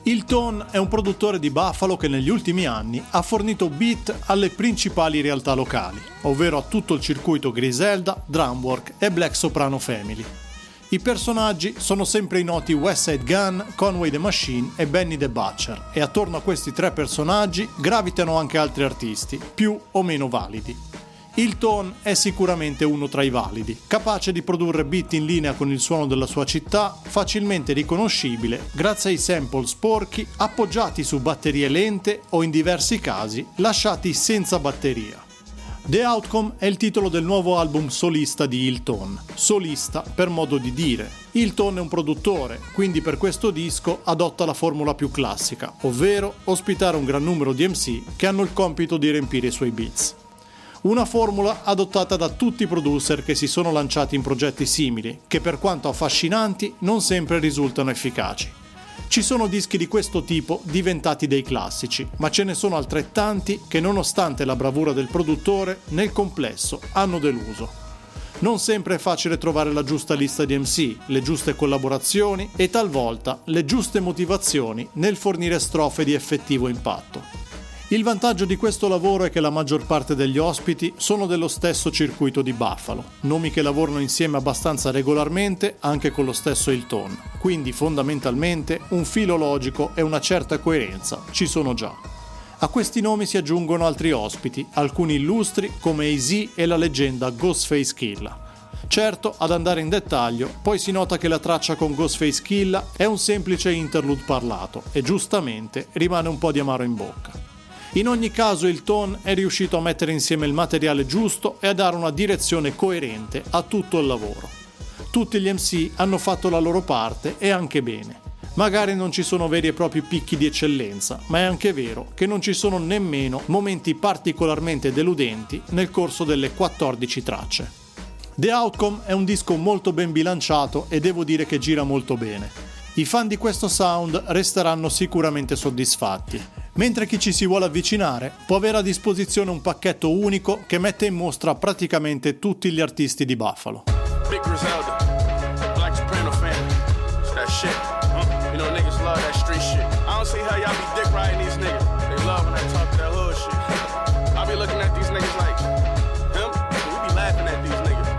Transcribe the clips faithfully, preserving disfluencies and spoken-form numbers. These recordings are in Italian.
Ill-Tone è un produttore di Buffalo che negli ultimi anni ha fornito beat alle principali realtà locali, ovvero a tutto il circuito Griselda, Drumwork e Black Soprano Family. I personaggi sono sempre i noti Westside Gunn, Conway the Machine e Benny the Butcher, e attorno a questi tre personaggi gravitano anche altri artisti, più o meno validi. Ill-Tone è sicuramente uno tra i validi, capace di produrre beat in linea con il suono della sua città, facilmente riconoscibile grazie ai sample sporchi appoggiati su batterie lente o in diversi casi lasciati senza batteria. The Outcome è il titolo del nuovo album solista di Ill-Tone, solista per modo di dire. Ill-Tone è un produttore, quindi per questo disco adotta la formula più classica, ovvero ospitare un gran numero di M C che hanno il compito di riempire i suoi beats. Una formula adottata da tutti i producer che si sono lanciati in progetti simili, che per quanto affascinanti non sempre risultano efficaci. Ci sono dischi di questo tipo diventati dei classici, ma ce ne sono altrettanti che nonostante la bravura del produttore, nel complesso hanno deluso. Non sempre è facile trovare la giusta lista di M C, le giuste collaborazioni e talvolta le giuste motivazioni nel fornire strofe di effettivo impatto. Il vantaggio di questo lavoro è che la maggior parte degli ospiti sono dello stesso circuito di Buffalo, nomi che lavorano insieme abbastanza regolarmente anche con lo stesso Ill-Tone, quindi fondamentalmente un filo logico e una certa coerenza ci sono già. A questi nomi si aggiungono altri ospiti, alcuni illustri come A-Z e la leggenda Ghostface Killah. Certo, ad andare in dettaglio, poi si nota che la traccia con Ghostface Killah è un semplice interlude parlato e giustamente rimane un po' di amaro in bocca. In ogni caso Ill-Tone è riuscito a mettere insieme il materiale giusto e a dare una direzione coerente a tutto il lavoro. Tutti gli M C hanno fatto la loro parte e anche bene. Magari non ci sono veri e propri picchi di eccellenza, ma è anche vero che non ci sono nemmeno momenti particolarmente deludenti nel corso delle quattordici tracce. The Outcome è un disco molto ben bilanciato e devo dire che gira molto bene. I fan di questo sound resteranno sicuramente soddisfatti, mentre chi ci si vuole avvicinare può avere a disposizione un pacchetto unico che mette in mostra praticamente tutti gli artisti di Buffalo. Big Griselda, Black Soprano Family, it's that shit, huh? You know niggas love that street shit. I don't see how y'all be dick riding these niggas. They love when I talk that hood shit. I be looking at these niggas like, him? We be laughing at these niggas.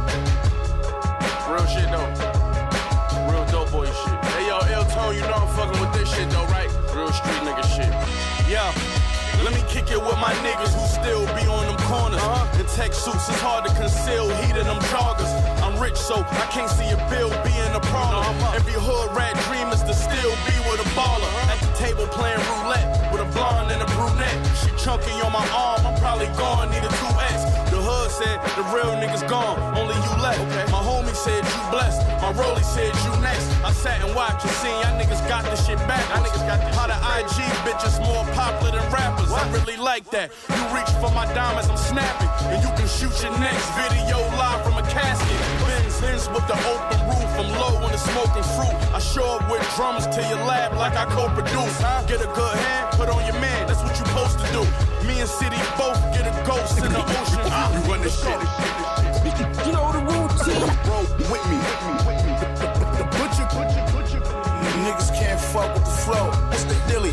Real shit though. Real dope boy shit. Hey yo, Ill-Tone, you know I'm fucking with this shit though, right? Real street nigga shit. Yeah, let me kick it with my niggas who still be on them corners. Uh-huh. In tech suits, it's hard to conceal heat in them joggers. I'm rich, so I can't see a bill being a problem. Uh-huh. Every hood rat dream is to still be with a baller. Uh-huh. At the table playing roulette with a blonde and a brunette. She chunky on my arm, I'm probably gone, need a two X. The hood said the real niggas gone, only you left. Okay. My homie said you blessed, my rollie said you next. I sat and watched and seen y'all niggas got this shit back. Y'all niggas got this How the I G bitches more popular than rappers. What? I really like that. You reach for my diamonds, I'm snapping, and you can shoot your next video live from a casket. Benz, Benz with the open roof, I'm low on the smoking fruit. I show up with drums to your lab like I co-produce. Huh? Get a good hand, put on your man, that's what you supposed to do. Me and City both get a ghost in the ocean. We run this shit. You know the routine. Bro, with me, with me, with me. The, the, the butcher, butcher, butcher. Niggas can't fuck with the flow. What's the dilly?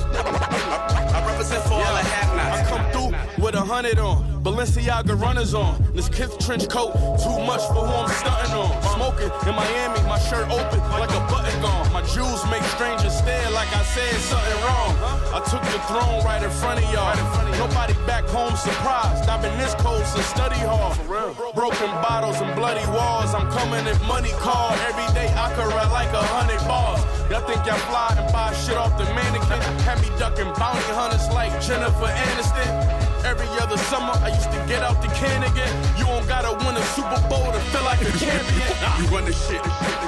I, I represent for yeah. all the half nots. I come through with a hundred on. Balenciaga runners on. This kid's trench coat, too much for who I'm stunting on. Smoking in Miami, my shirt open like a button gone. My jewels make strangers stare like I said something wrong. I took the throne right in front of y'all. Nobody back home surprised. I've been this cold since study hall. Broken bottles and bloody walls. I'm coming if money call. Every day I could write like a hundred bars. Y'all think y'all fly and buy shit off the mannequin? Had me ducking bounty hunters like Jennifer Aniston. Every other summer I used to get out the can again. You don't gotta win a Super Bowl to feel like a champion. You run the shit.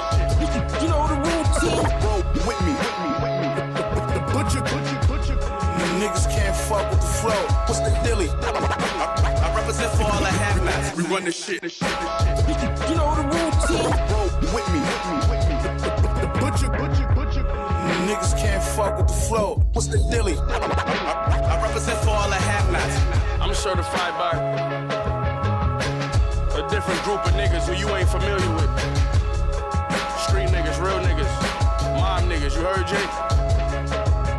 You know the routine. Bro, with me, with me, with me. The, the, the butcher, butcher, butcher. Niggas can't fuck with the flow. What's the dilly? I, I, I represent for all the half nots. We run the shit. You know the routine. Bro, with me, with me, with me. The, the, the butcher, butcher, butcher. Niggas can't fuck with the flow. What's the dilly? I, I, I represent for all the half nots. I'm certified by a different group of niggas who you ain't familiar with. Street niggas, real niggas, mob niggas, you heard Jake?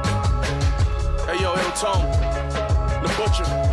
Tone, the Butcher.